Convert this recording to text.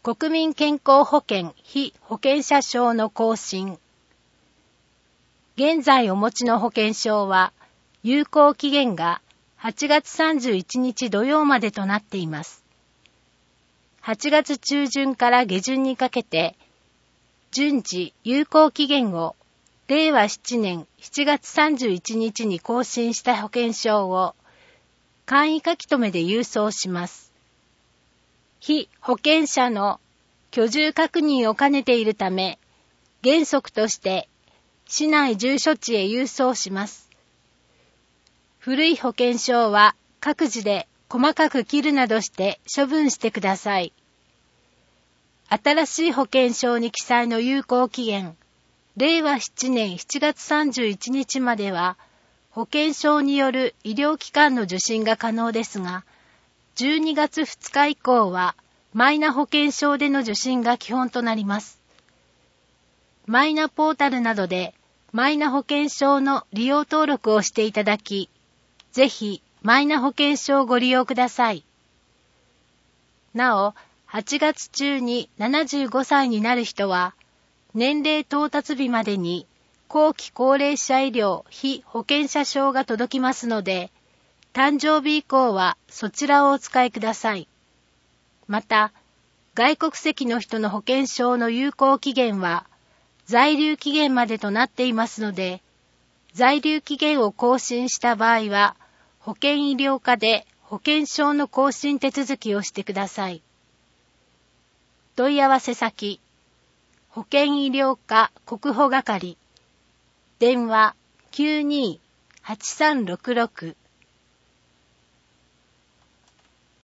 国民健康保険被保険者証の更新。現在お持ちの保険証は、有効期限が8月31日土曜までとなっています。8月中旬から下旬にかけて、順次有効期限を令和7年7月31日に更新した保険証を簡易書留で郵送します。被保険者の居住確認を兼ねているため、原則として市内住所地へ郵送します。古い保険証は各自で細かく切るなどして処分してください。新しい保険証に記載の有効期限、令和7年7月31日までは、保険証による医療機関の受診が可能ですが、12月2日以降は、マイナ保険証での受診が基本となります。マイナポータルなどで、マイナ保険証の利用登録をしていただき、ぜひ、マイナ保険証をご利用ください。なお、8月中に75歳になる人は、年齢到達日までに後期高齢者医療被保険者証が届きますので、誕生日以降はそちらをお使いください。また、外国籍の人の保険証の有効期限は、在留期限までとなっていますので、在留期限を更新した場合は、保険医療課で保険証の更新手続きをしてください。問い合わせ先、保険医療課国保係、電話 92-8366